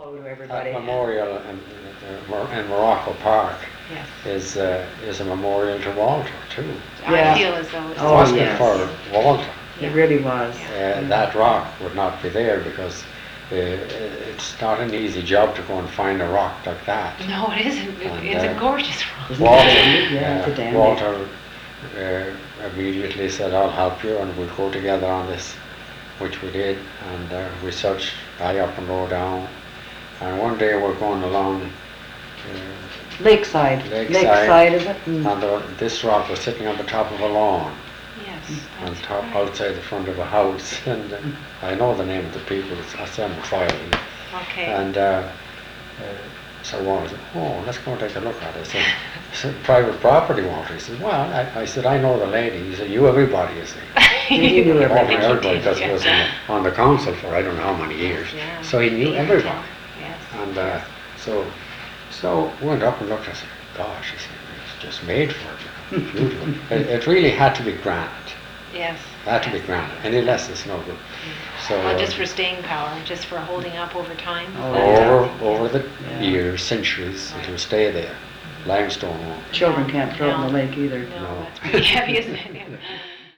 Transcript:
show to That everybody. memorial in Morocco Park Yes. is a memorial to Walter too. Yeah. I feel as though it's Oh, Wasn't yes. it for Walter? It really was. That rock would not be there because it's not an easy job to go and find a rock like that. No, it isn't. And, It's a gorgeous rock. Isn't Walter, it dandy? Yeah, it's a dandy. Walter immediately said, "I'll help you, and we'll go together on this," which we did, and we searched high up and low down. And one day we're going along. Lakeside. Lakeside. Is it? Mm. And this rock was sitting on the top of a lawn, Yes. on that's top right. outside the front of a house, and I know the name of the people. It's on trial. Okay. And so Walter said, "Oh, let's go and take a look at it." I said, "Private property, Walter." He said, "Well," I said, "I know the lady." He said, "You everybody, you see." He knew Walter everybody. knew everybody because he was on the council for I don't know how many years. Yeah. So he knew everybody. Yes. And so went up and looked. I said, "Gosh," I said, "it's just made for it. Beautiful." It really had to be grand. Yes. Had to be grand. Any less is no good. So Well, just for staying power, just for holding up over time. Oh, over the Yeah. years, centuries, it will stay there. Limestone won't. Children can't throw it in the lake either. No, No. that's pretty heavy, isn't it? Yeah.